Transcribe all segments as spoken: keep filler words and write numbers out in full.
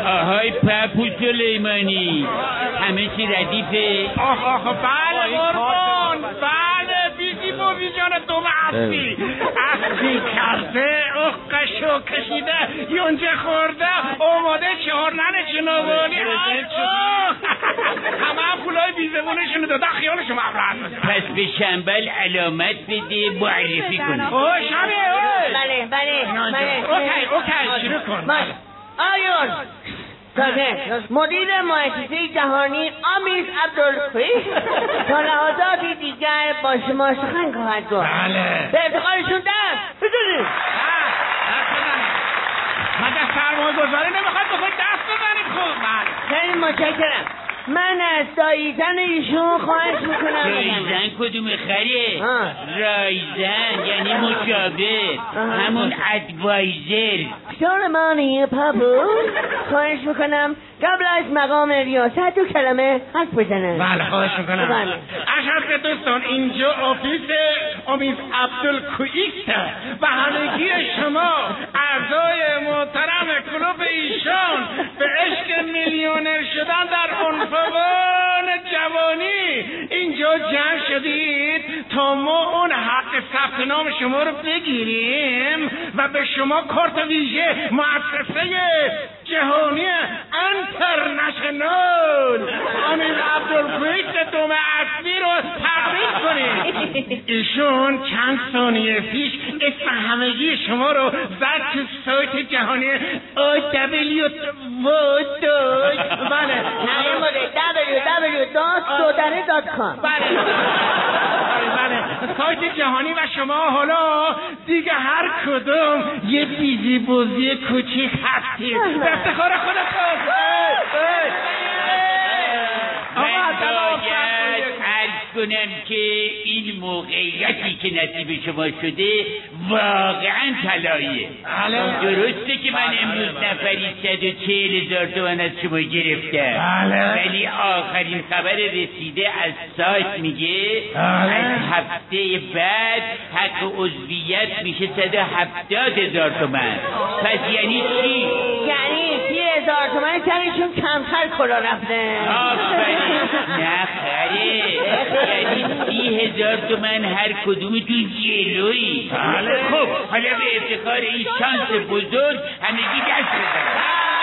آهای پپو سلیمانی، همه چی ردیفه؟ آخ آخ بله قربان، بله بیزی بوزی جان دوم اصلی اصلی کرده، اخقشو کشیده، یونجه خورده، اومده چهار ننه جنوبانی. همه هم پولای بیزبونشونو داده، خیالشو مبرد. پس به شنبل علامت بده، معرفی کنه. اوه شمیه اوه. بله بله بله. اوکی اوکی شروع کن. باش آیون ساکت. مدیر مؤسسه جهانی آمیز عبدالقوی تا لحظاتی دیگر با شما سخن خواهد گفت. بله. به افتخارشون دست بزنید. مگه سرمایه گذاری نمیخواد بخواد دست بزنیم؟ خوب بله. خیلی متشکرم. من از دایزن ایشون خواهش میکنم. رایزن کدوم خره؟ رایزن یعنی مشاور، همون ادوایزر. شارمانی پاپو خواهش میکنم قبل از مقام ریاست دو کلمه حرف بزنم. بله خواهش میکنم. اشرف دوستان، اینجا آفیس آمیز عبدالکوییست و همگی شما اعضای محترم کلوب ایشان به عشق میلیونر شدن در عنفوان جوانی اینجا جمع شدید تا ما اون حق ثبت نام شما رو بگیریم و به شما کارت ویژه مؤسسه جهانی انترنشنال آمیز عبدالکوییست دوم اصلی رو تقدیم کنیم. ایشون چند ثانیه پیش اسم همگی شما رو زد تو سایت جهانی او دبلیو بله نه مورد دبلیو دبلیو دات دودره دات کام. بله بله سایت جهانی و شما حالا دیگه هر کدوم یه بیزی بوزی کوچیک هستید. به افتخار خودتون. کنم که این موقعیتی که نصیب شما شده واقعا طلاییه. درسته که من امروز نفری صد و چهل هزار تومن از شما گرفتم، ولی آخرین خبر رسیده از سایت میگه از هفته بعد حق عضویت میشه صد و هفتاد هزار تومن. پس یعنی چی؟ یعنی سی هزار تومن کارشون کمتر کلا رفته. آفرین. نه خره، یعنی سی هزار تومن هر کدومتون جلویی. خب حالا به افتخار این شانس بزرگ همگی دست بزنم.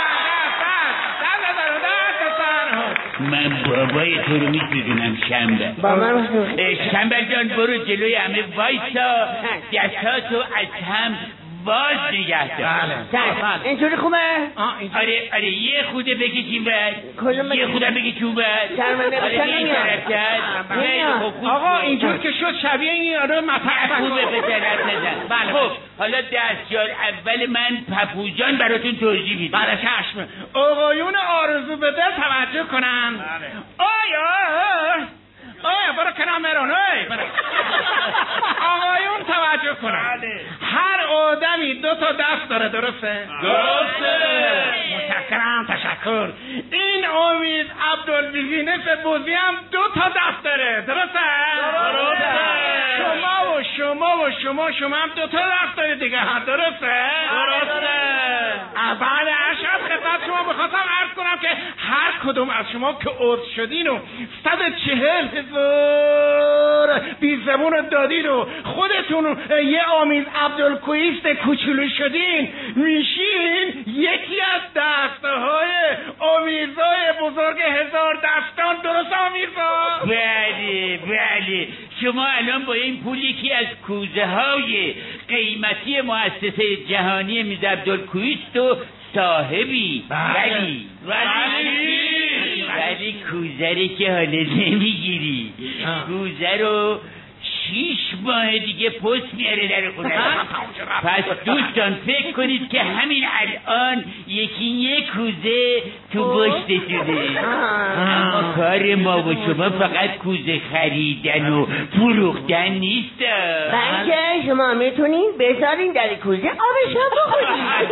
من بابای تو رو میسوزونم شنبه. شنبه جان برو جلوی همه وایسا، دستاتو از هم باز نگه دار. بله اینجوری خوبه؟ آره آره یه خوده بکشیم بعد یه خوده بکشیم بعد. آره نمیاد. آقا اینجور که شد شبیه این آره مطرح خوبه به طرف نزن. بله خب حالا دستیار اول من پپو جان براتون توضیح میدم. بله چشم. آقایون آرزو به دل توجه کنن. آیا آیا برو کنم مرون. آقایون توجه کنن. هر آدمی دو تا دست داره، درسته؟ درسته. متشکرم، تشکر. این آمیز عبدالبیزینس بوزی هم دو تا دست داره، درسته؟ درسته. شما و شما و شما شما هم دو تا دست داره دیگه، درسته؟ درسته. بله اشرف خدمت شما بخواستم عرض کنم که هر کدوم از شما که عضو شدین و صد و چهل هزار بیزبون رو دادین و خودتون یه آمیز عبدالکوییست کوچولو شدین، میشین یکی از دستهای آمیزای بزرگ هزار دستان. درست آمیزا؟ بله بله. شما الان با این پول یکی از کوزه های قیمتی مؤسسه جهانی آمیز عبدالکوییست و صاحبی. ولی ولی ولی کوزه که حالا نمیگیری. کوزه رو شیش ماه دیگه پست میاره در خونه. پس دوستان فکر کنید که همین الان یکی یک کوزه تو بشتتونه. اما کار ما و شما فقط کوزه خریدن و فروختن نیست. بلکه شما میتونین بذارین در کوزه آبش هم بخورید.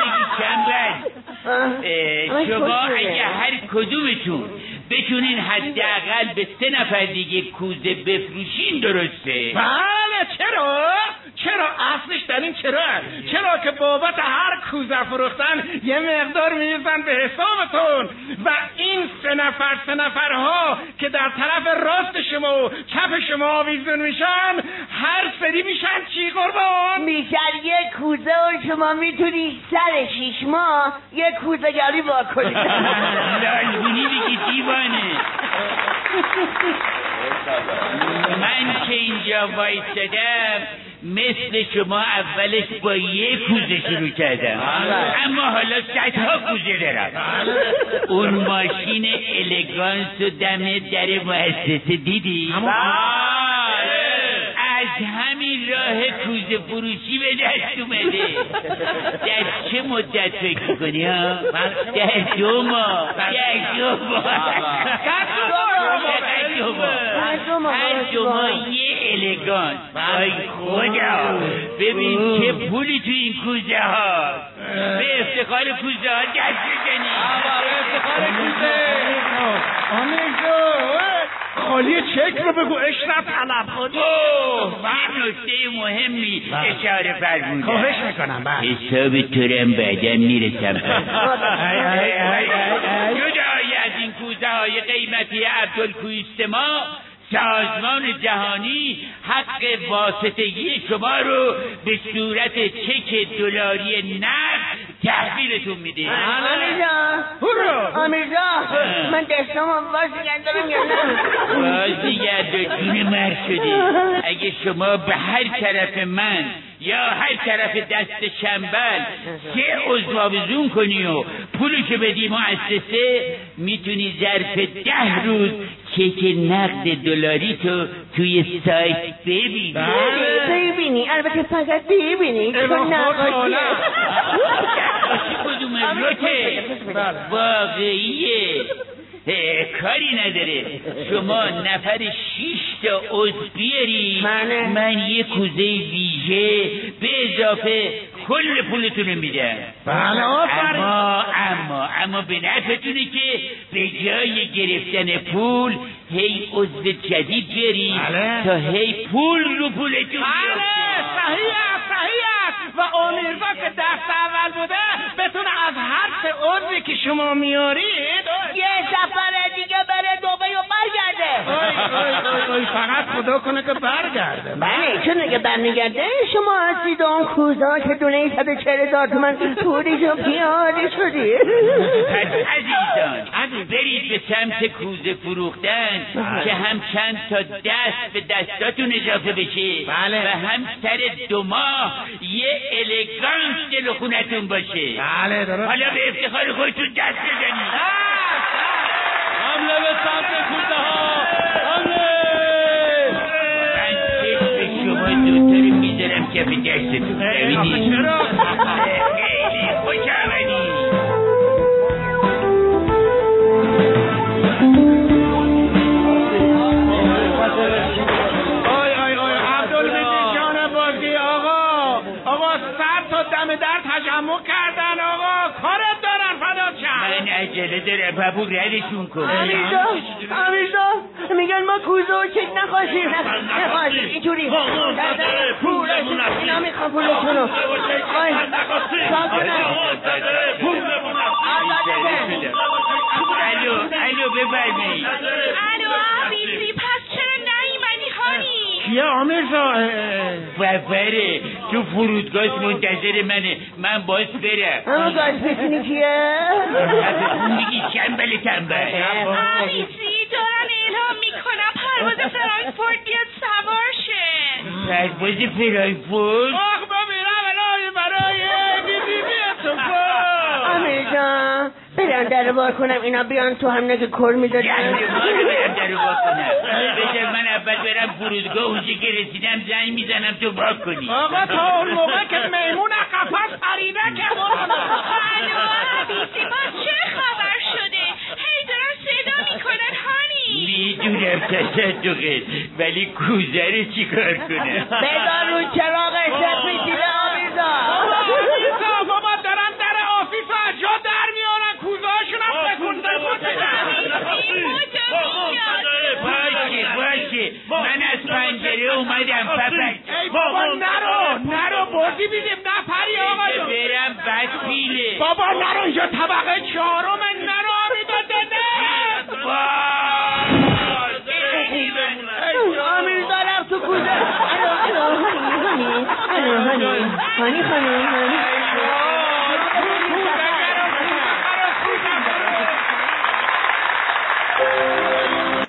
شما اگه هر کدومتون بتونین حداقل به سه نفر دیگه کوزه بفروشین درسته؟ بله چرا؟ چرا اصلش در این چرا چرا که بابت هر کوزه فروختن یه مقدار میریزن به حسابتون و این سه نفر سه نفرها که در طرف راست شما و چپ شما آویزون میشن هر سری میشن چی قربان؟ میشن یک کوزه و شما میتونی سر شیش ماه یک کوزه گری با کنی. لالگونی بگی دیوانه. من که اینجا وایستدم مثل شما اولش با یک کوزه شروع کردم، اما حالا صدها کوزه دارم. اون ماشین الگانس و دم در مؤسسه دیدی؟ از همین راه کوزه فروشی به دست اومده. در چه مدت فکر کنی ها؟ در دو ماه. در دو ماه. در دو ماه. هر دو ماه یه الگانس. آی خدا ببین چه پولی تو این کوزه ها. به افتخار کوزه ها دست بزنی. به افتخار کوزه آمیزو خالی چک رو بگو اشرف طلب خودی. یه نکته مهمی اشاره فرمودم. خواهش میکنم. حساب تورم بعدم میرسم. جدای از این کوزه های قیمتی عبدالکویست ما، سازمان جهانی حق واسطگی شما رو به صورت چک دلاری نقد تحویلتون میده. آمیرجان آمیرجان من دستامو باز گردارم یا نه؟ باز گردارون مر شده. اگه شما به هر طرف من یا هر طرف دست شنبل سه عضو آویزون کنی و پولشو بدی مؤسسه، میتونی ظرف ده روز چک نقد دلاری تو توی سایت ببینی. ببینی البته فقط ببینی چون نقاشی کدومه روته واقعیه کاری نداره. شما نفر شیش تا عضو بیاری من یه کوزه ویژه به اضافه کل پولتون رو میدم. اما اما اما به نفعتونه که به جای گرفتن پول هی عضو جدید بیاری تا هی پول رو پولتون بیاری. صحیح است صحیح است. و امیرزا که دست اول بوده بتونه از هر سه عضوی که شما میارید یه سفر دیگه بره دبی و برگرده. اوی اوی اوی فقط خدا کنه که برگرده. بله چون اگه برمیگرده شما از دید اون کوزا که دونه صد و چهل هزار تومن پولیش و پیاده شدی. پس عزیزان برید به سمت کوزه فروختن که هم چند تا دست به دستاتون اضافه بشه و هم سر دو ماه یه الگانس دل و خونتون باشه. بله درست. حالا به افتخار خودتون دست بزنید. حمله به سمت کوزه ها. حمله. من چشم به شما دوتا رو میذارم کف دستتون. ببینید خیلی خوش آمدید. دم در تجمع کردن آقا کارت دارن فدات شم. من عجله دارم بابو ردشون کن. امیرجا امیرجا میگن ما کوزه و چک نخواستیم نخواستیم اینجوری پولشون اینا میخوان پولشونو آی شا کنن الو الو بفرمایید. الو عبیسی پس چرا نیومدی خانی؟ کیه آمیرزا؟ بفره تو فرودگاه منتظر منه من باز برم. اما گاز بسینی کیه؟ میگی چنبل تنبل. عبیسی دارن اعلام میکنم پرواز فرانکفورت بیاد سوار شن. پرواز فرانکفورت؟ آخ ما میرم الهی برای دیدی بیاتون کن. امیرجان برم در بار کنم اینا بیان تو هم نگه کر میدادن. یعنی ما رو برم در بار کنم. بذار من اول برم فرودگاه اونجا که رسیدم زنگ میزنم تو با کنی. آقا تا اون موقع که میمون قفس پریده که الو عبیسی باز چه خبر شده؟ هی دارن صدا میکنن هانی. میدونم تصدقت ولی کوزه رو چی کار کنه؟ بذار رو چراغ سپیدیده آمیزا. آمیزا بابا دارن در آفیس و از جا در میارن کوزه هاشون هم بکنده باشه باشه من از پنجره اومدم پپک. ای بابا نرو آسیب دیدیم نپری آقا برم بس پیله بابا نرو اینجا طبقه چهارم نرو آمیتا داده آمیرزا رفت تو کوزه. الو الو هانی هانی الو هانی هانی هانی خانم هانی